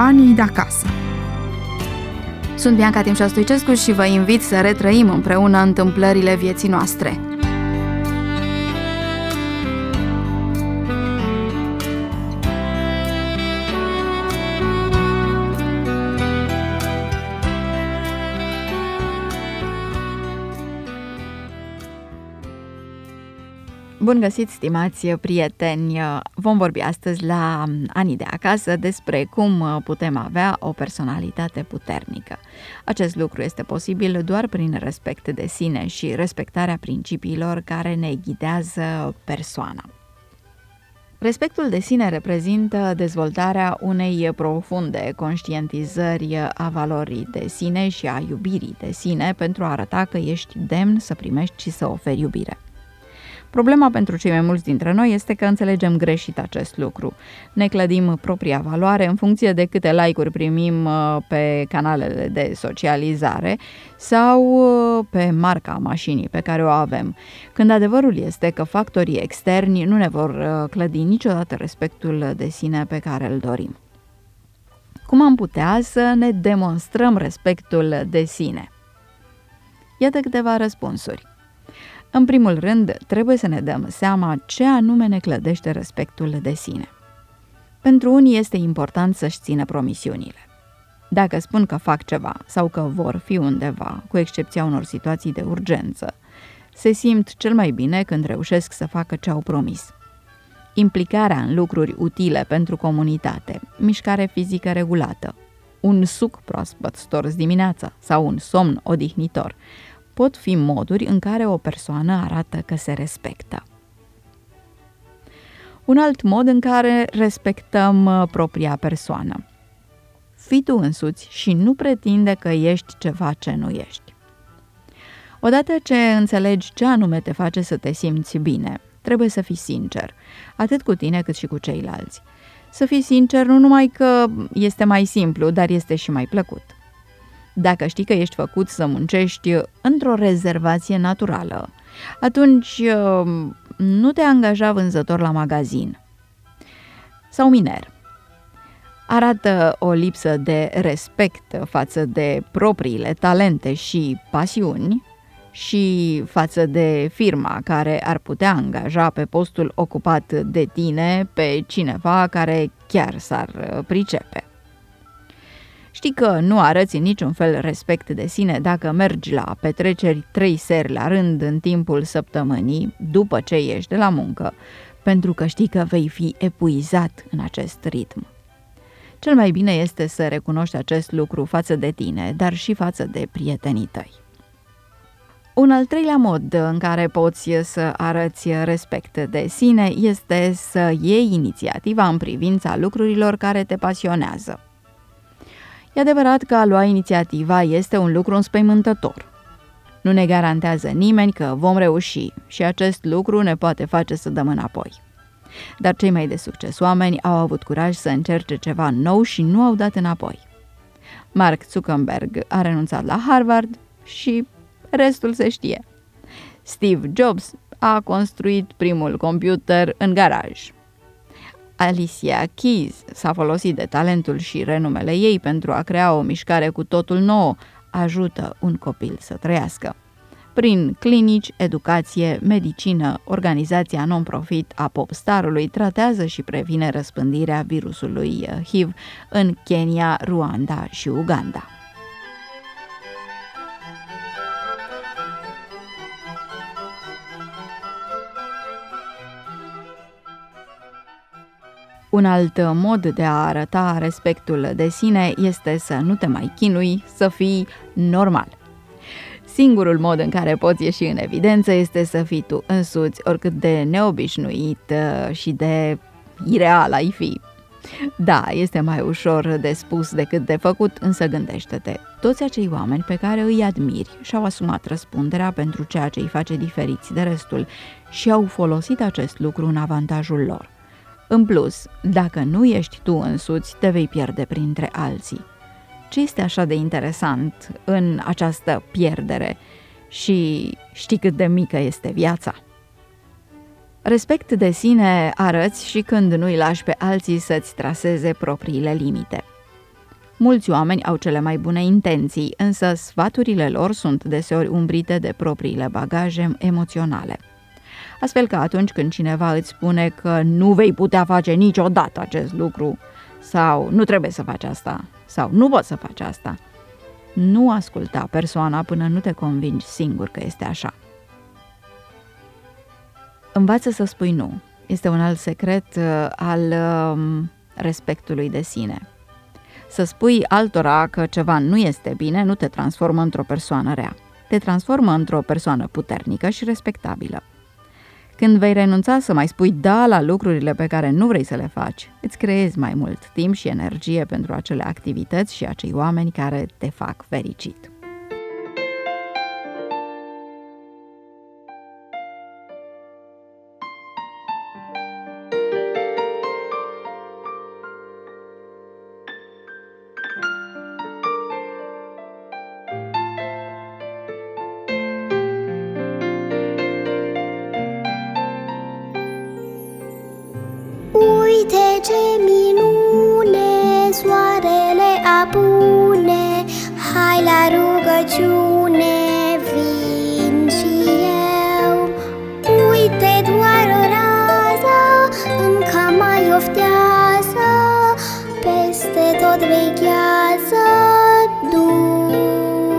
Anii de acasă. Sunt Bianca Timșa Stoicescu și vă invit să retrăim împreună întâmplările vieții noastre. Bun găsit, stimați prieteni! Vom vorbi astăzi la Anii de acasă despre cum putem avea o personalitate puternică. Acest lucru este posibil doar prin respect de sine și respectarea principiilor care ne ghidează persoana. Respectul de sine reprezintă dezvoltarea unei profunde conștientizări a valorii de sine și a iubirii de sine pentru a arăta că ești demn să primești și să oferi iubire. Problema pentru cei mai mulți dintre noi este că înțelegem greșit acest lucru. Ne clădim propria valoare în funcție de câte like-uri primim pe canalele de socializare sau pe marca mașinii pe care o avem, când adevărul este că factorii externi nu ne vor clădi niciodată respectul de sine pe care îl dorim. Cum am putea să ne demonstrăm respectul de sine? Iată câteva răspunsuri. În primul rând, trebuie să ne dăm seama ce anume ne clădește respectul de sine. Pentru unii este important să-și țină promisiunile. Dacă spun că fac ceva sau că vor fi undeva, cu excepția unor situații de urgență, se simt cel mai bine când reușesc să facă ce au promis. Implicarea în lucruri utile pentru comunitate, mișcare fizică regulată, un suc proaspăt stors dimineața sau un somn odihnitor, pot fi moduri în care o persoană arată că se respectă. Un alt mod în care respectăm propria persoană. Fii tu însuți și nu pretinde că ești ceva ce nu ești. Odată ce înțelegi ce anume te face să te simți bine, trebuie să fii sincer, atât cu tine cât și cu ceilalți. Să fii sincer nu numai că este mai simplu, dar este și mai plăcut. Dacă știi că ești făcut să muncești într-o rezervație naturală, atunci nu te angaja vânzător la magazin sau miner. Arată o lipsă de respect față de propriile talente și pasiuni și față de firma care ar putea angaja pe postul ocupat de tine pe cineva care chiar s-ar pricepe. Știi că nu arăți în niciun fel respect de sine dacă mergi la petreceri 3 seri la rând în timpul săptămânii, după ce ieși de la muncă, pentru că știi că vei fi epuizat în acest ritm. Cel mai bine este să recunoști acest lucru față de tine, dar și față de prietenii tăi. Un al treilea mod în care poți să arăți respect de sine este să iei inițiativa în privința lucrurilor care te pasionează. E adevărat că a lua inițiativa este un lucru înspăimântător. Nu ne garantează nimeni că vom reuși și acest lucru ne poate face să dăm înapoi. Dar cei mai de succes oameni au avut curaj să încerce ceva nou și nu au dat înapoi. Mark Zuckerberg a renunțat la Harvard și restul se știe. Steve Jobs a construit primul computer în garaj. Alicia Keys s-a folosit de talentul și renumele ei pentru a crea o mișcare cu totul nouă, ajută un copil să trăiască. Prin clinici, educație, medicină, organizația non-profit a Popstarului tratează și previne răspândirea virusului HIV în Kenya, Rwanda și Uganda. Un alt mod de a arăta respectul de sine este să nu te mai chinui, să fii normal. Singurul mod în care poți ieși în evidență este să fii tu însuți, oricât de neobișnuit și de ireal ai fi. Da, este mai ușor de spus decât de făcut, însă gândește-te, toți acei oameni pe care îi admiri și-au asumat răspunderea pentru ceea ce îi face diferiți de restul și au folosit acest lucru în avantajul lor. În plus, dacă nu ești tu însuți, te vei pierde printre alții. Ce este așa de interesant în această pierdere? Și știi cât de mică este viața? Respect de sine arăți și când nu-i lași pe alții să-ți traseze propriile limite. Mulți oameni au cele mai bune intenții, însă sfaturile lor sunt deseori umbrite de propriile bagaje emoționale. Astfel că atunci când cineva îți spune că nu vei putea face niciodată acest lucru, sau nu trebuie să faci asta, sau nu poți să faci asta, nu asculta persoana până nu te convingi singur că este așa. Învață să spui nu. Este un alt secret al respectului de sine. Să spui altora că ceva nu este bine nu te transformă într-o persoană rea. Te transformă într-o persoană puternică și respectabilă. Când vei renunța să mai spui da la lucrurile pe care nu vrei să le faci, îți creezi mai mult timp și energie pentru acele activități și acei oameni care te fac fericit. Uite ce minune, soarele apune, hai la rugăciune, vin și eu. Uite doar o rază, încă mai oftează, peste tot veghează Dumnezeu.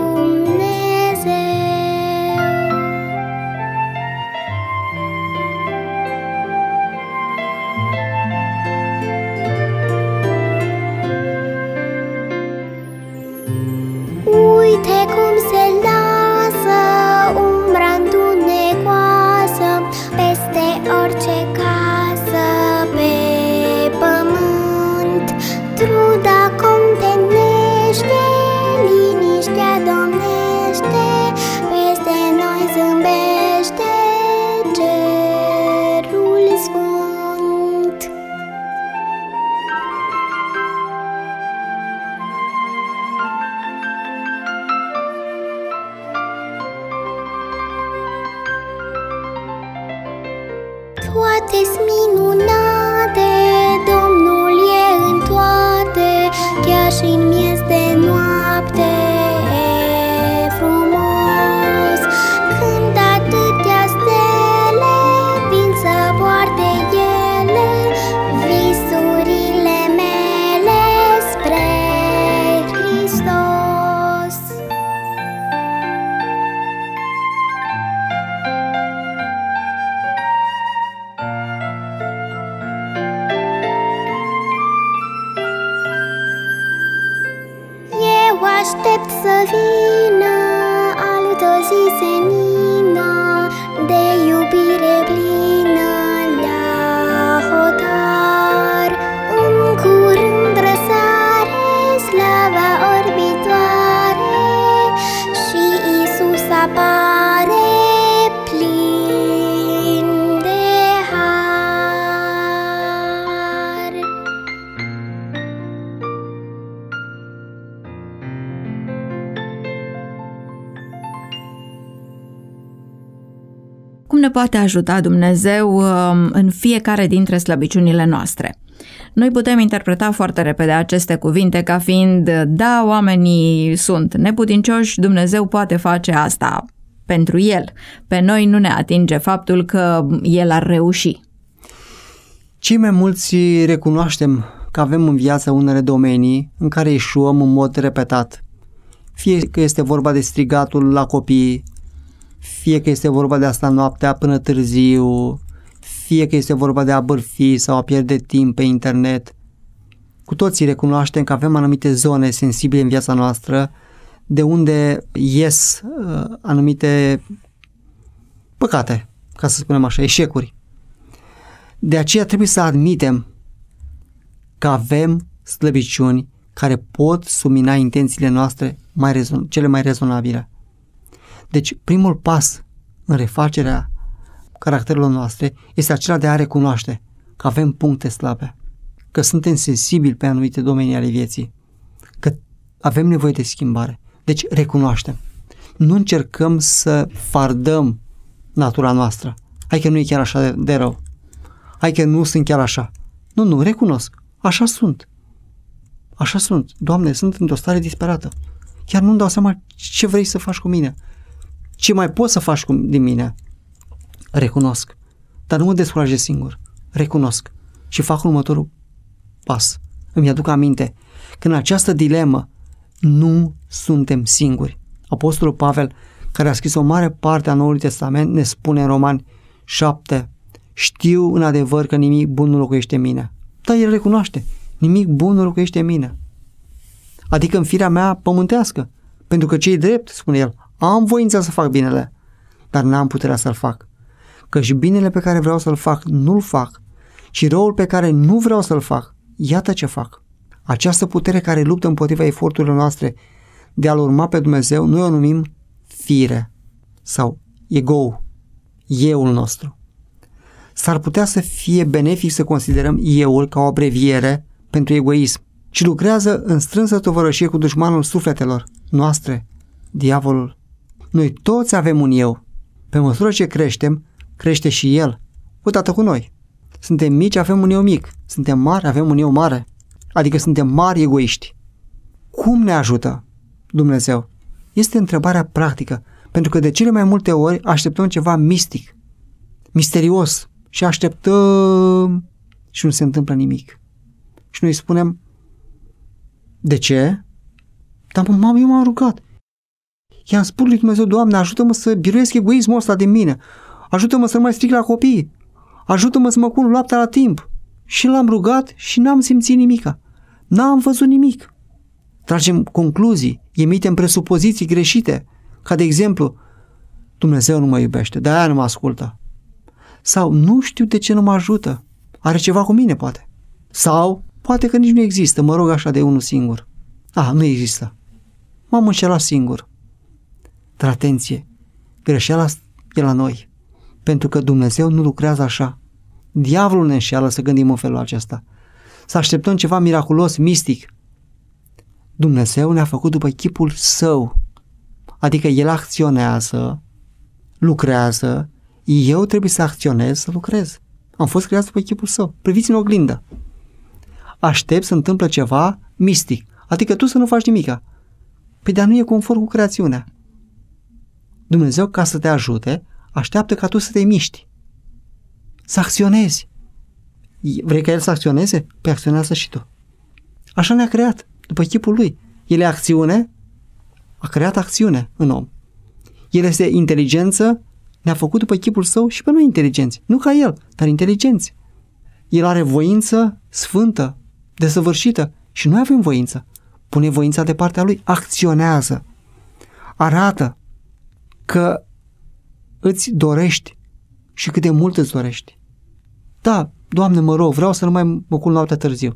Uite cum se lasă umbra întunecoasă peste orice casă pe pământ. Truda contenește, liniștea domnește, peste noi zâmbește cerul sfânt. Toate-s minunate, Domnul e în toate, chiar și în miez de noapte e frumos. Când atâtea stele vin să poarte ele visurile mele spre Hristos. Eu aștept să vină altă zi senină, de iubire plină la hotar. În curând răsare slava orbitoare și Iisus apare plin de har. Cum ne poate ajuta Dumnezeu în fiecare dintre slăbiciunile noastre? Noi putem interpreta foarte repede aceste cuvinte ca fiind, da, oamenii sunt neputincioși, Dumnezeu poate face asta pentru el. Pe noi nu ne atinge faptul că el ar reuși. Cei mai mulți recunoaștem că avem în viață unele domenii în care eșuăm în mod repetat. Fie că este vorba de strigatul la copii, fie că este vorba de asta noaptea până târziu, fie că este vorba de a bârfi sau a pierde timp pe internet. Cu toții recunoaștem că avem anumite zone sensibile în viața noastră de unde ies anumite păcate, ca să spunem așa, eșecuri. De aceea trebuie să admitem că avem slăbiciuni care pot submina intențiile noastre cele mai rezonabile. Deci primul pas în refacerea caracterelor noastre este acela de a recunoaște că avem puncte slabe, că suntem sensibili pe anumite domenii ale vieții, că avem nevoie de schimbare. Deci recunoaștem. Nu încercăm să fardăm natura noastră. Hai că nu e chiar așa de rău. Hai că nu sunt chiar așa. Nu, recunosc. Așa sunt. Așa sunt. Doamne, sunt într-o stare disperată. Chiar nu-mi dau seama ce vrei să faci cu mine. Ce mai poți să faci din mine? Recunosc. Dar nu mă descurajez singur. Recunosc. Și fac următorul pas. Îmi aduc aminte că în această dilemă nu suntem singuri. Apostolul Pavel, care a scris o mare parte a Noului Testament, ne spune în Romani 7: știu în adevăr că nimic bun nu locuiește în mine. Dar el recunoaște, nimic bun nu locuiește în mine. Adică în firea mea pământească. Pentru că ce-i drept, spune el, am voința să fac binele, dar n-am puterea să-l fac. Căci binele pe care vreau să-l fac, nu-l fac, ci răul pe care nu vreau să-l fac, iată ce fac. Această putere care luptă împotriva eforturilor noastre de a-L urma pe Dumnezeu, noi o numim fire sau ego, euul nostru. S-ar putea să fie benefic să considerăm euul ca o abreviere pentru egoism, ci lucrează în strânsă tovărășie cu dușmanul sufletelor noastre, diavolul. Noi toți avem un eu. Pe măsură ce creștem, crește și el, odată cu noi. Suntem mici, avem un eu mic. Suntem mari, avem un eu mare. Adică suntem mari egoiști. Cum ne ajută Dumnezeu? Este întrebarea practică, pentru că de cele mai multe ori așteptăm ceva mistic, misterios și așteptăm și nu se întâmplă nimic. Și noi spunem, de ce? Dar eu m-am rugat. I-am spus lui Dumnezeu, Doamne, ajută-mă să biruiesc egoismul ăsta din mine. Ajută-mă să nu mai strig la copii. Ajută-mă să mă culc laptea la timp. Și l-am rugat și n-am simțit nimica. N-am văzut nimic. Tragem concluzii, emitem presupoziții greșite, ca de exemplu, Dumnezeu nu mă iubește, de-aia nu mă ascultă. Sau nu știu de ce nu mă ajută. Are ceva cu mine, poate. Sau poate că nici nu există, mă rog așa de unul singur. Nu există. M-am înșelat singur. Dar atenție, greșeala e la noi. Pentru că Dumnezeu nu lucrează așa. Diavolul ne înșeală să gândim în felul acesta. Să așteptăm ceva miraculos, mistic. Dumnezeu ne-a făcut după chipul Său. Adică El acționează, lucrează, eu trebuie să acționez, să lucrez. Am fost creat după chipul Său. Priviți în oglindă. Aștept să întâmplă ceva mistic. Adică tu să nu faci nimica. Păi dar nu e conform cu creațiunea. Dumnezeu, ca să te ajute, așteaptă ca tu să te miști. Să acționezi. Vrei ca El să acționeze? Păi acționează și tu. Așa ne-a creat, după chipul Lui. El e acțiune, a creat acțiune în om. El este inteligență, ne-a făcut după chipul Său și pe noi inteligenți. Nu ca El, dar inteligenți. El are voință sfântă, desăvârșită și noi avem voință. Pune voința de partea Lui, acționează. Arată că îți dorești și cât de mult îți dorești. Da, Doamne, mă rog, vreau să nu mai mă culc noaptea târziu.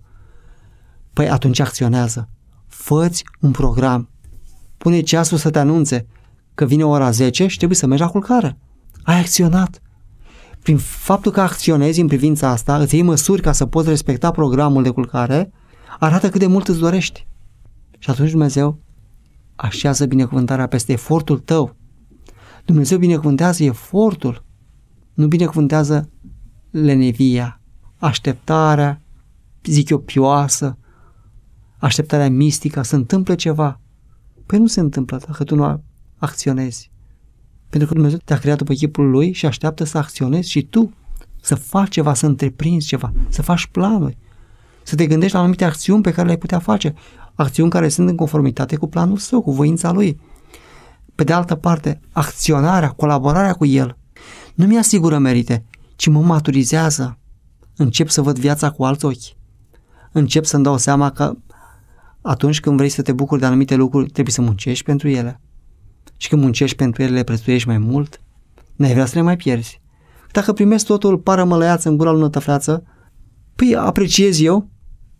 Păi atunci acționează. Fă-ți un program. Pune ceasul să te anunțe că vine ora 10 și trebuie să mergi la culcare. Ai acționat. Prin faptul că acționezi în privința asta, îți iei măsuri ca să poți respecta programul de culcare, arată cât de mult îți dorești. Și atunci Dumnezeu așează binecuvântarea peste efortul tău. Dumnezeu binecuvântează efortul, nu binecuvântează lenevia, așteptarea, zic eu, pioasă, așteptarea mistică, să întâmple ceva. Păi nu se întâmplă dacă tu nu acționezi. Pentru că Dumnezeu te-a creat după chipul Lui și așteaptă să acționezi și tu, să faci ceva, să întreprinzi ceva, să faci planuri, să te gândești la anumite acțiuni pe care le-ai putea face, acțiuni care sunt în conformitate cu planul Său, cu voința Lui. Pe de altă parte, acționarea, colaborarea cu El nu mi-asigură merite, ci mă maturizează. Încep să văd viața cu alți ochi. Încep să-mi dau seama că atunci când vrei să te bucuri de anumite lucruri, trebuie să muncești pentru ele. Și când muncești pentru ele, le prețuiești mai mult, n-ai vrea să le mai pierzi. Dacă primesc totul pară mălăiață în gura lui nătăfleață, păi apreciez eu,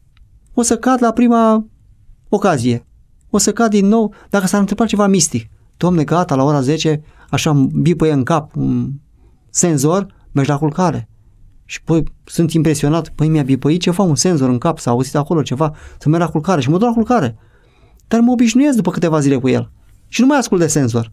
o să cad la prima ocazie. O să cad din nou dacă s-ar întâmpla ceva mistic. Dom'le, gata, la ora 10, așa bipăie în cap un senzor, mergi la culcare. Și păi, sunt impresionat, păi mi-a bipăit ceva, un senzor în cap, s-a auzit acolo ceva, să merg la culcare și mă duc la culcare. Dar mă obișnuiesc după câteva zile cu el și nu mai ascult de senzor.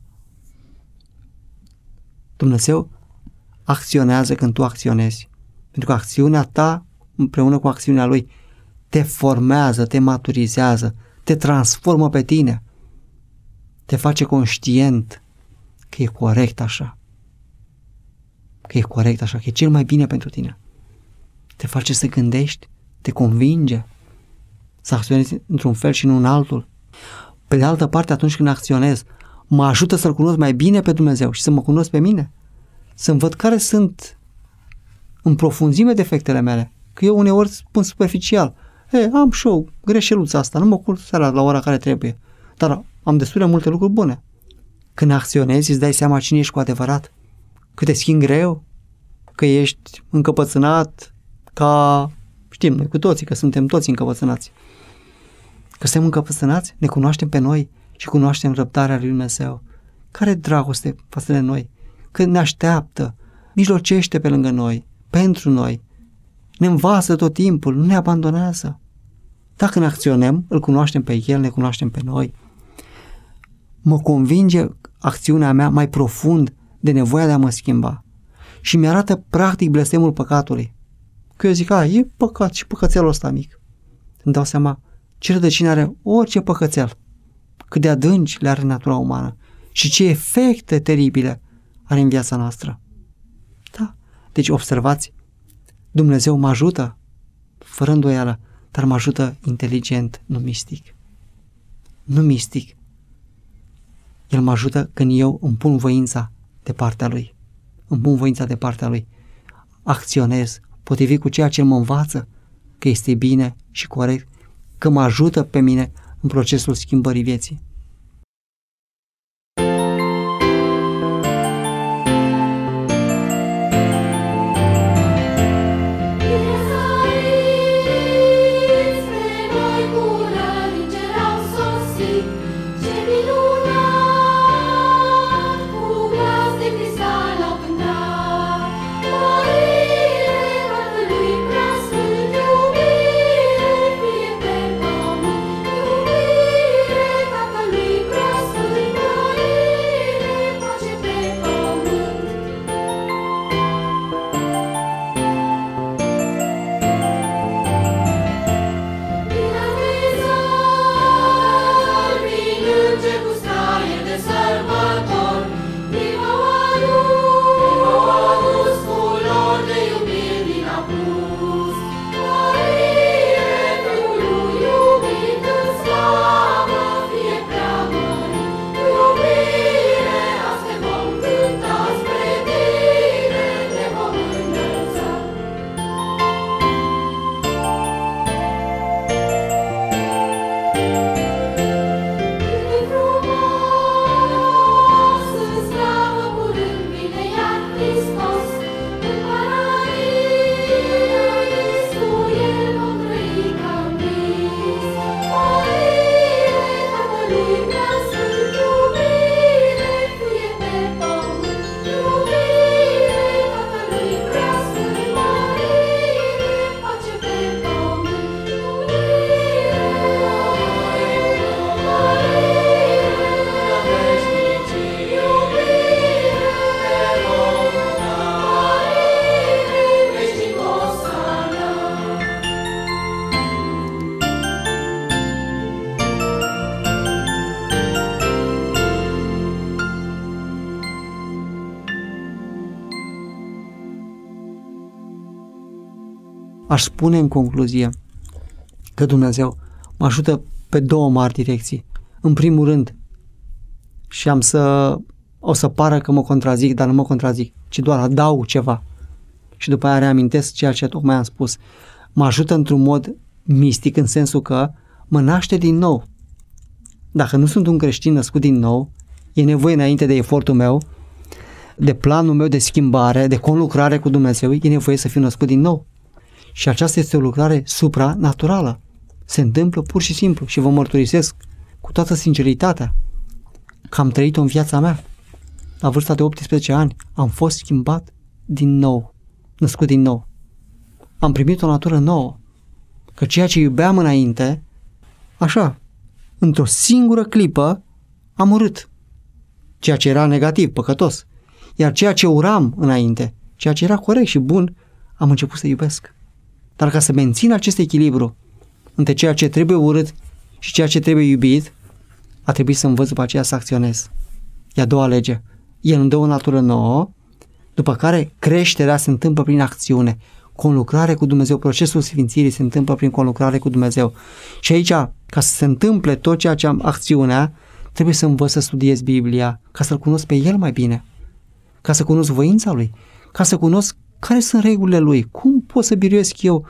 Dumnezeu acționează când tu acționezi. Pentru că acțiunea ta, împreună cu acțiunea Lui, te formează, te maturizează, te transformă pe tine, te face conștient că e corect așa, că e corect așa, că e cel mai bine pentru tine. Te face să gândești, te convinge să acționezi într-un fel și nu în altul. Pe de altă parte, atunci când acționez, mă ajută să-L cunosc mai bine pe Dumnezeu și să mă cunosc pe mine, să-mi văd care sunt în profunzime defectele mele, că eu uneori spun superficial, am și eu greșeluța asta, nu mă culc seara la ora care trebuie, dar am destule multe lucruri bune. Când acționezi, îți dai seama cine ești cu adevărat, că te schimbi greu, că ești încăpățânat, ca știm noi cu toții, că suntem toți încăpățânați. Că suntem încăpățânați, ne cunoaștem pe noi și cunoaștem răbdarea lui Dumnezeu. Care dragoste față de noi, că ne așteaptă, mijlocește pe lângă noi, pentru noi, ne învață tot timpul, nu ne abandonează. Dacă ne acționăm, îl cunoaștem pe El, ne cunoaștem pe noi. Mă convinge acțiunea mea mai profund de nevoia de a mă schimba și mi-arată practic blestemul păcatului. Că eu zic, e păcat și păcățelul ăsta mic. Îmi dau seama ce rădăcină are orice păcățel, cât de adânci le are natura umană și ce efecte teribile are în viața noastră. Da. Deci observați, Dumnezeu mă ajută, fără îndoială, dar mă ajută inteligent, nu mistic. Nu mistic. El mă ajută când eu îmi pun voința de partea Lui. Îmi pun voința de partea Lui. Acționez potrivit cu ceea ce El mă învață, că este bine și corect, că mă ajută pe mine în procesul schimbării vieții. Aș spune în concluzie că Dumnezeu mă ajută pe două mari direcții. În primul rând, și o să pară că mă contrazic, dar nu mă contrazic, ci doar adaug ceva. Și după aia reamintesc ceea ce tocmai am spus. Mă ajută într-un mod mistic, în sensul că mă naște din nou. Dacă nu sunt un creștin născut din nou, e nevoie înainte de efortul meu, de planul meu de schimbare, de conlucrare cu Dumnezeu, e nevoie să fiu născut din nou. Și aceasta este o lucrare supranaturală. Se întâmplă pur și simplu și vă mărturisesc cu toată sinceritatea că am trăit-o în viața mea. La vârsta de 18 ani am fost schimbat din nou, născut din nou. Am primit o natură nouă, că ceea ce iubeam înainte, așa, într-o singură clipă, am urât. Ceea ce era negativ, păcătos. Iar ceea ce uram înainte, ceea ce era corect și bun, am început să iubesc. Dar ca să mențin acest echilibru, între ceea ce trebuie urât și ceea ce trebuie iubit, a trebuit să învăț după aceea să acționez. E a doua lege. El îmi dă o natură nouă, după care creșterea se întâmplă prin acțiune. Conlucrare cu Dumnezeu, procesul sfințirii se întâmplă prin conlucrare cu Dumnezeu. Și aici, ca să se întâmple tot ceea ce am acțiunea, trebuie să învăț să studiez Biblia, ca să-L cunosc pe El mai bine, ca să cunosc voința Lui, ca să cunosc care sunt regulile Lui, cum pot să biruiesc eu.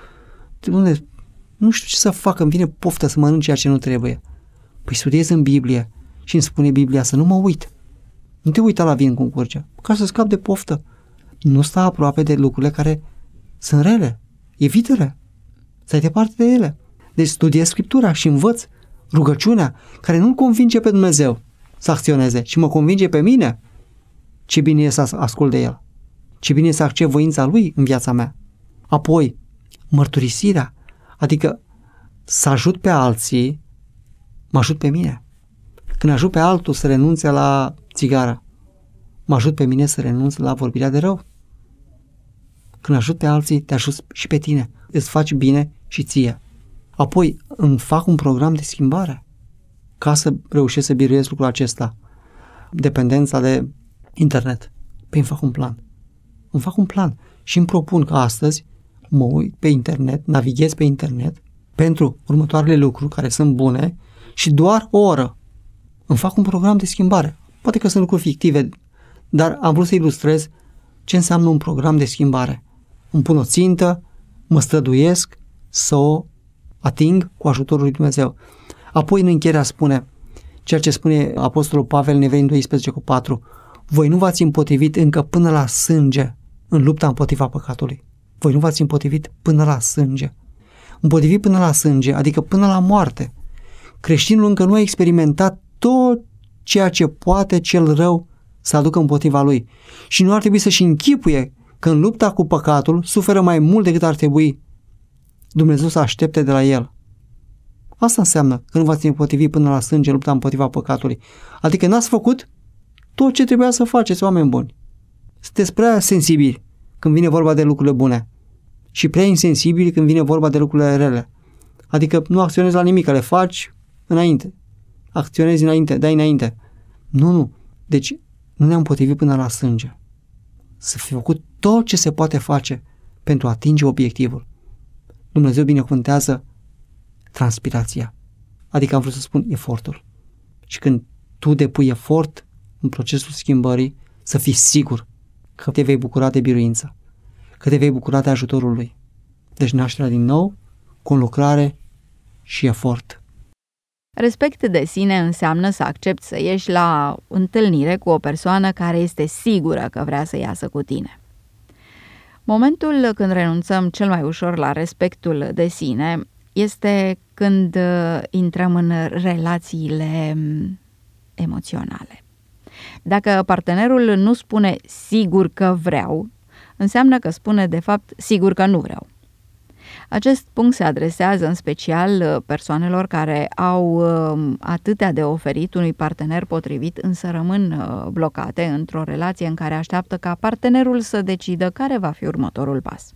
Nu știu ce să fac, îmi vine poftă să mănânc ceea ce nu trebuie. Păi studiez în Biblie și îmi spune Biblia să nu mă uit. Nu te uita la vin cum curge, ca să scap de poftă. Nu sta aproape de lucrurile care sunt rele. Evită-le. Stai departe de ele. Deci studiez Scriptura și învăț rugăciunea care nu-L convinge pe Dumnezeu să acționeze, ci mă convinge pe mine. Ce bine e să ascult de El. Ce bine e să accept voința Lui în viața mea. Apoi, mărturisirea, adică să ajut pe alții, mă ajut pe mine. Când ajut pe altul să renunțe la țigară, mă ajut pe mine să renunț la vorbirea de rău. Când ajut pe alții, te ajut și pe tine. Îți faci bine și ție. Apoi îmi fac un program de schimbare ca să reușesc să biruiesc lucrul acesta. Dependența de internet. Păi îmi fac un plan. Îmi fac un plan și îmi propun că astăzi mă uit pe internet, navighez pe internet pentru următoarele lucruri care sunt bune și doar o oră îmi fac un program de schimbare. Poate că sunt lucruri fictive, dar am vrut să ilustrez ce înseamnă un program de schimbare. Îmi pun o țintă, mă străduiesc să o ating cu ajutorul lui Dumnezeu. Apoi în încheierea spune ceea ce spune Apostolul Pavel în Evreni 12:4: voi nu v-ați împotrivit încă până la sânge în lupta împotriva păcatului. Voi nu v-ați împotrivit până la sânge. Împotrivit până la sânge, adică până la moarte. Creștinul încă nu a experimentat tot ceea ce poate cel rău să aducă împotriva lui. Și nu ar trebui să-și închipuie că în lupta cu păcatul suferă mai mult decât ar trebui Dumnezeu să aștepte de la el. Asta înseamnă că nu v-ați împotrivit până la sânge lupta împotriva păcatului. Adică n-ați făcut tot ce trebuia să faceți, oameni buni. Sunteți prea sensibili când vine vorba de lucrurile bune și prea insensibili când vine vorba de lucrurile rele. Adică nu acționezi la nimic, le faci înainte. Acționezi înainte, dai înainte. Nu. Deci nu ne-am împotrivit până la sânge. Să fi făcut tot ce se poate face pentru a atinge obiectivul. Dumnezeu binecuvântează transpirația. Adică am vrut să spun efortul. Și când tu depui efort în procesul schimbării, să fii sigur că te vei bucura de biruință, că te vei bucura de ajutorul Lui. Deci nașterea din nou, conlucrare și efort. Respect de sine înseamnă să accepti să ieși la întâlnire cu o persoană care este sigură că vrea să iasă cu tine. Momentul când renunțăm cel mai ușor la respectul de sine este când intrăm în relațiile emoționale. Dacă partenerul nu spune sigur că vreau, înseamnă că spune de fapt sigur că nu vreau. Acest punct se adresează în special persoanelor care au atâtea de oferit unui partener potrivit, însă rămân blocate într-o relație în care așteaptă ca partenerul să decidă care va fi următorul pas.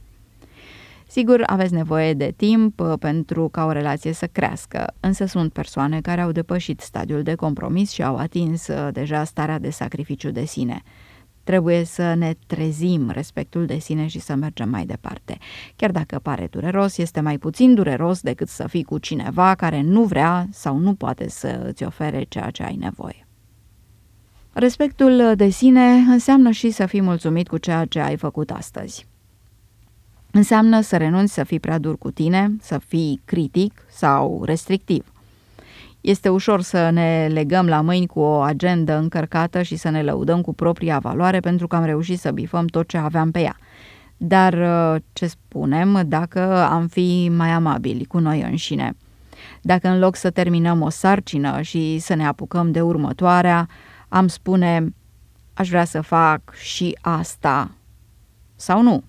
Sigur, aveți nevoie de timp pentru ca o relație să crească, însă sunt persoane care au depășit stadiul de compromis și au atins deja starea de sacrificiu de sine. Trebuie să ne trezim respectul de sine și să mergem mai departe. Chiar dacă pare dureros, este mai puțin dureros decât să fii cu cineva care nu vrea sau nu poate să îți ofere ceea ce ai nevoie. Respectul de sine înseamnă și să fii mulțumit cu ceea ce ai făcut astăzi. Înseamnă să renunți să fii prea dur cu tine, să fii critic sau restrictiv. Este ușor să ne legăm la mâini cu o agendă încărcată și să ne lăudăm cu propria valoare pentru că am reușit să bifăm tot ce aveam pe ea. Dar ce spunem dacă am fi mai amabili cu noi înșine? Dacă în loc să terminăm o sarcină și să ne apucăm de următoarea, am spune, aș vrea să fac și asta sau nu?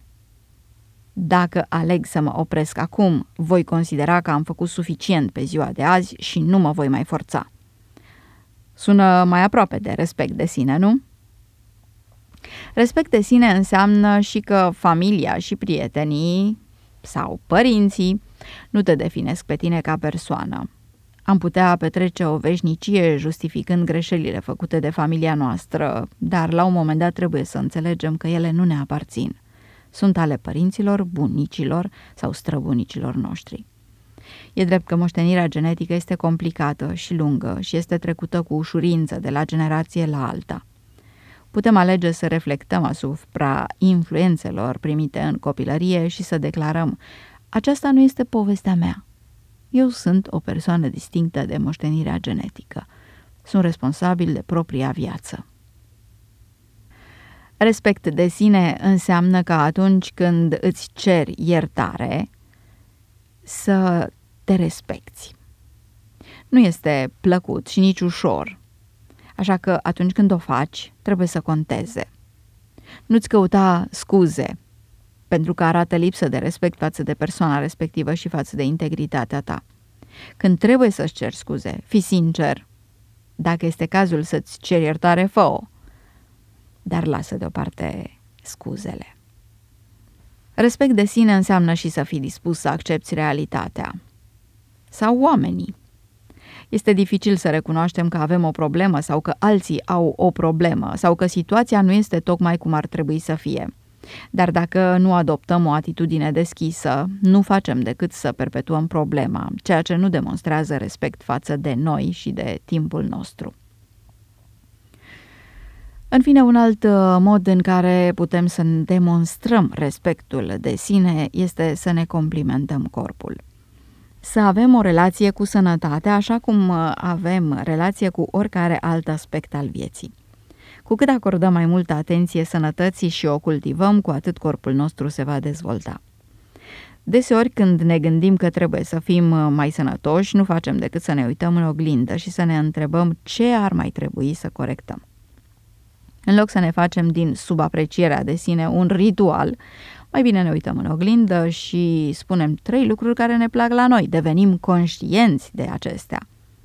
Dacă aleg să mă opresc acum, voi considera că am făcut suficient pe ziua de azi și nu mă voi mai forța. Sună mai aproape de respect de sine, nu? Respect de sine înseamnă și că familia și prietenii sau părinții nu te definesc pe tine ca persoană. Am putea petrece o veșnicie justificând greșelile făcute de familia noastră, dar la un moment dat trebuie să înțelegem că ele nu ne aparțin. Sunt ale părinților, bunicilor sau străbunicilor noștri. E drept că moștenirea genetică este complicată și lungă și este trecută cu ușurință de la generație la alta. Putem alege să reflectăm asupra influențelor primite în copilărie și să declarăm: aceasta nu este povestea mea. Eu sunt o persoană distinctă de moștenirea genetică. Sunt responsabil de propria viață. Respect de sine înseamnă că atunci când îți ceri iertare, să te respecti. Nu este plăcut și nici ușor, așa că atunci când o faci, trebuie să conteze. Nu-ți căuta scuze, pentru că arată lipsă de respect față de persoana respectivă și față de integritatea ta. Când trebuie să-ți ceri scuze, fii sincer. Dacă este cazul să-ți ceri iertare, fă-o, dar lasă deoparte scuzele. Respect de sine înseamnă și să fii dispus să accepți realitatea sau oamenii. Este dificil să recunoaștem că avem o problemă sau că alții au o problemă sau că situația nu este tocmai cum ar trebui să fie. Dar dacă nu adoptăm o atitudine deschisă, nu facem decât să perpetuăm problema, ceea ce nu demonstrează respect față de noi și de timpul nostru. În fine, un alt mod în care putem să demonstrăm respectul de sine este să ne complimentăm corpul. Să avem o relație cu sănătatea așa cum avem relație cu oricare alt aspect al vieții. Cu cât acordăm mai multă atenție sănătății și o cultivăm, cu atât corpul nostru se va dezvolta. Deseori când ne gândim că trebuie să fim mai sănătoși, nu facem decât să ne uităm în oglindă și să ne întrebăm ce ar mai trebui să corectăm. În loc să ne facem din subaprecierea de sine un ritual, mai bine ne uităm în oglindă și spunem 3 lucruri care ne plac la noi, devenim conștienți de acestea.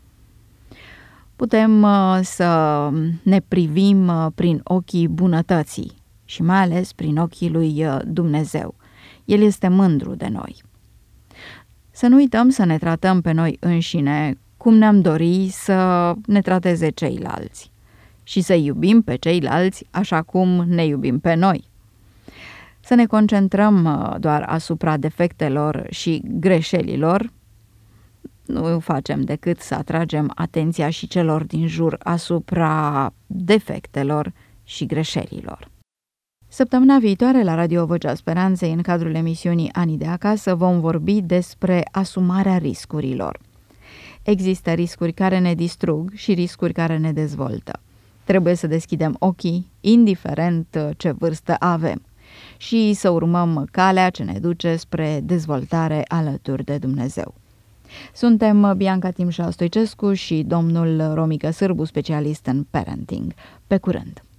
Putem să ne privim prin ochii bunătății și mai ales prin ochii lui Dumnezeu. El este mândru de noi. Să nu uităm să ne tratăm pe noi înșine cum ne-am dori să ne trateze ceilalți și să iubim pe ceilalți așa cum ne iubim pe noi. Să ne concentrăm doar asupra defectelor și greșelilor, nu facem decât să atragem atenția și celor din jur asupra defectelor și greșelilor. Săptămâna viitoare la Radio Vocea Speranței, în cadrul emisiunii Anii de Acasă, vom vorbi despre asumarea riscurilor. Există riscuri care ne distrug și riscuri care ne dezvoltă. Trebuie să deschidem ochii, indiferent ce vârstă avem, și să urmăm calea ce ne duce spre dezvoltare alături de Dumnezeu. Suntem Bianca Timșa Stoicescu și domnul Romică Sârbu, specialist în parenting. Pe curând!